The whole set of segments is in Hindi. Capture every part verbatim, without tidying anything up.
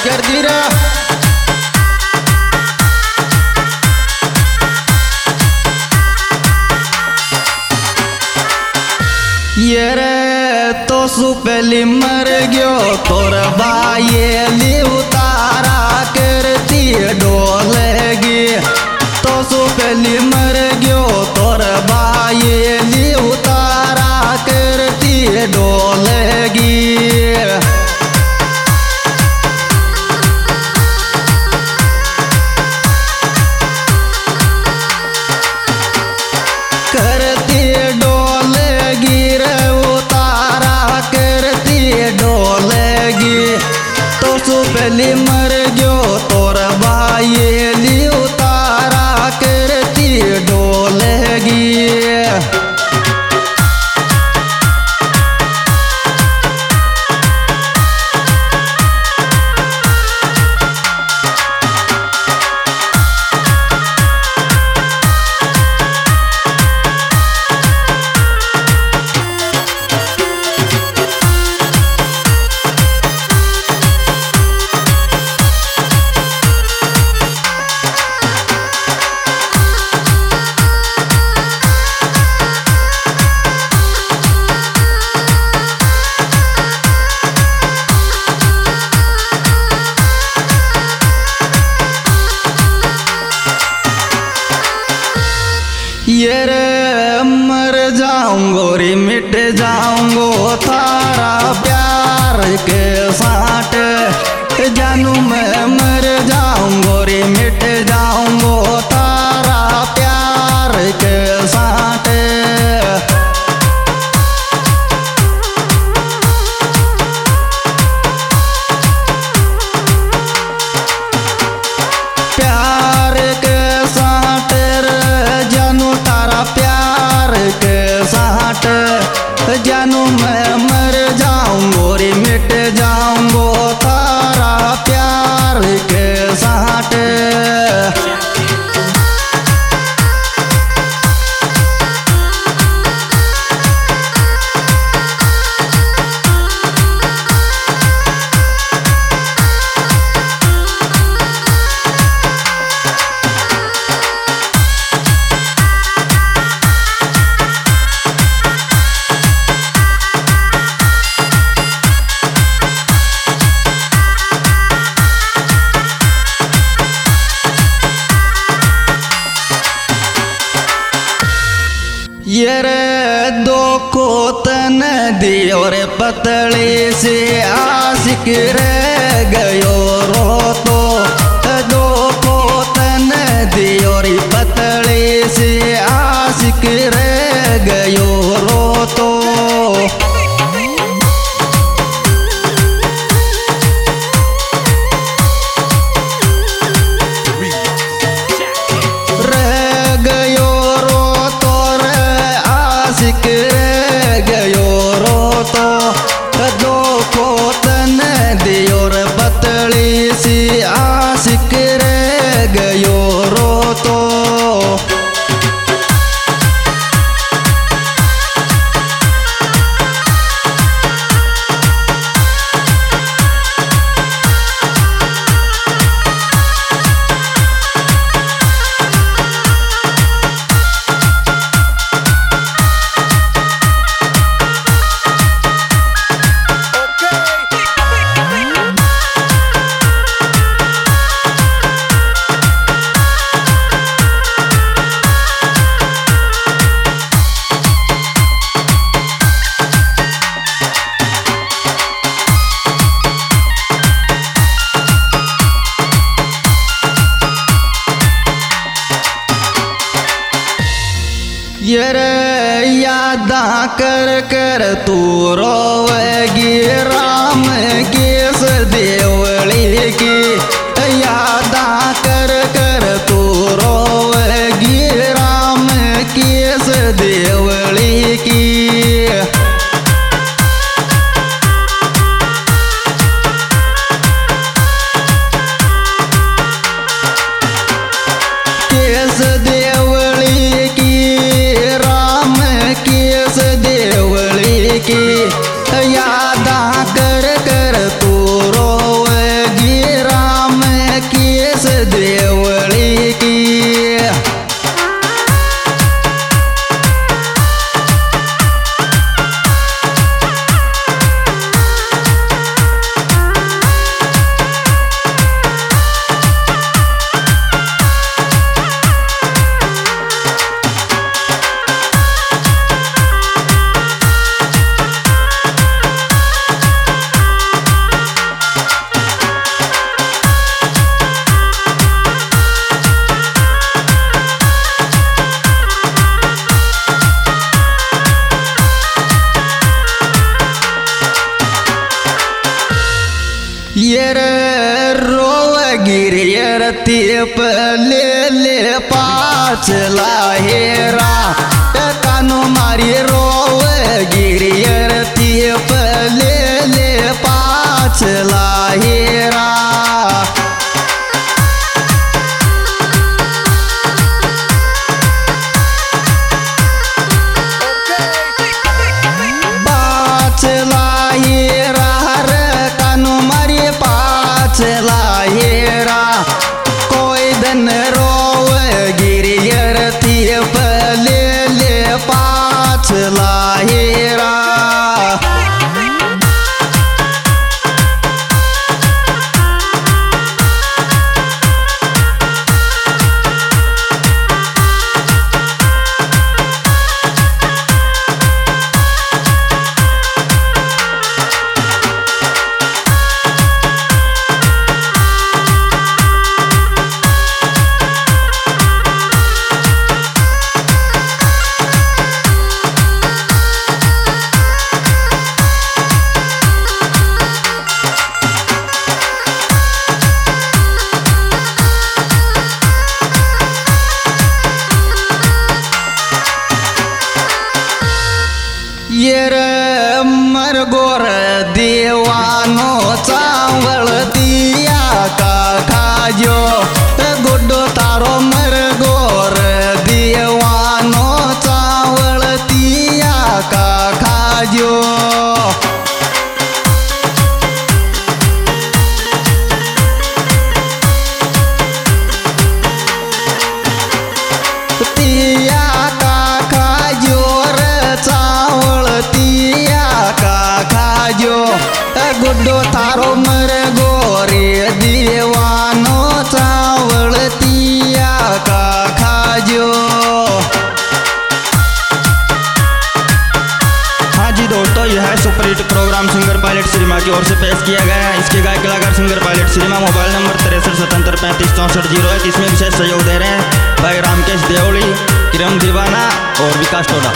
कर दी रा ये रे तो सुपली मर गयो तोर बाये उतारा करती डोलेगी तो सुपली मर गयो तोर बाये उतारा करती डोलेगी करती डोलेगी रे उतारा करती डोलेगी तो सुपली मर गयो तोर बाये उतारा करती डोलेगी ये रे मर जाऊंगो रे मिट जाऊंगो थारा प्यार के साथ जानू मैं मर जाऊंगो रे मिट जाऊंगो थारा प्यार के साथ प्यार के साथ जानू तारा प्यार के साथ जानू मैं मर जाऊंगो रे मिट जाऊंगो तारा प्यार के साथ ये रे दो को तन दियो रे पतली से आशिक रह गयो रो तो दो को तन दियो रे पतली से आशिक रह गयो रो तो रह गयो रो तो दो को तन दियो रे पतली सी आशिक रह गयो रो तो ये रे यादा कर कर तू रोवेगी राम केस देवली की यादा कर कर तू रोवेगी राम केस देवली की केस देवली की राम केस देवली की यादा कर कर तू रोवेगी यर रोव गिरियर तीप ले ले पाच लाहेरा कानो मारी रोव गिरियर तीप ले ले पाच लाहेरा लाहेरा कोई दन रोव गिरियर तीप ले ले पाच लाहेरा यर मरगोर देवानो चावल दिया का खाजो गुड्डो तारो मरगोर देवानो चावल दिया का खाजो तिया का खाजो खाजो गुड्डो थारो मर गोरे दीवानो चावल तिया का खाजो। हाँ जी दोस्तों, यह है super hit program singer pilot cinema की ओर से पेश किया गया है। इसके गायक कलाकार singer pilot cinema. Mobile number तिरसठ सतहत्तर पैंतीस चौंसठ जीरो एक। इसमें विशेष सहयोग दे रहे हैं भाई रामकेश देवली, किरण दीवाना और विकास टोडा।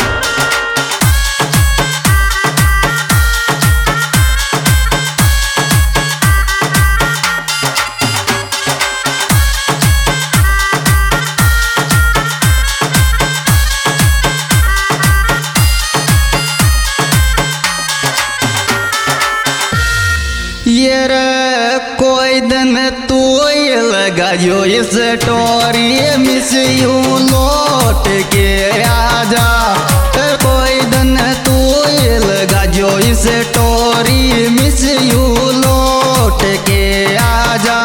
यर कोई दिन तू लगा जो इस टोरी मिस यू लौट के आजा। कोई दिन तू लगा जो इस टोरी मिस यू लौट के आजा।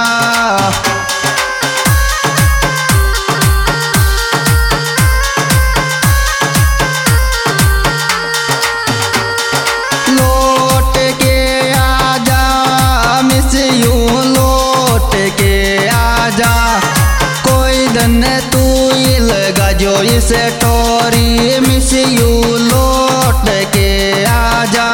तू लगा जो इस टोरी मिस यू लौट के आजा।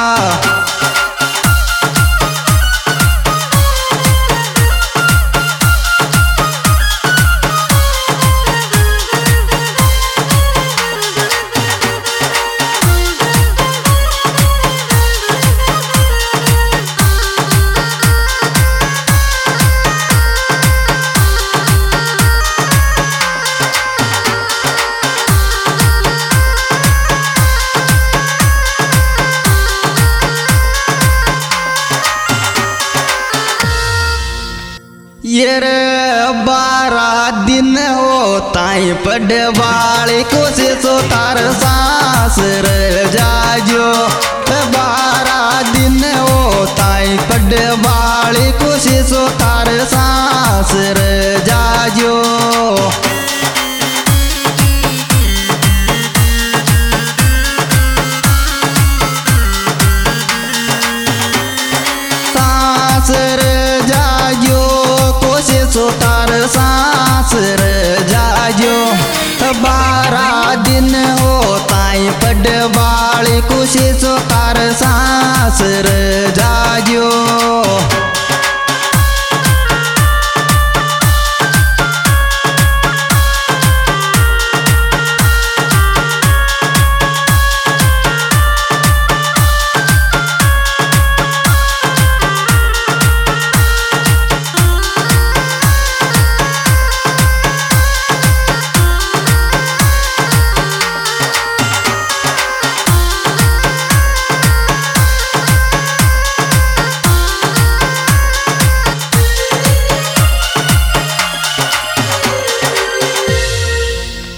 यर बारह दिन हो ताई पडवाली कोशिश तार सास जाजो। बारह दिन हो ताई पडवाली कोशिश तार सास जाजो। तार सांस जाजो। बारह दिन हो ताई पडवाली कोशिश तार सांस जाजो।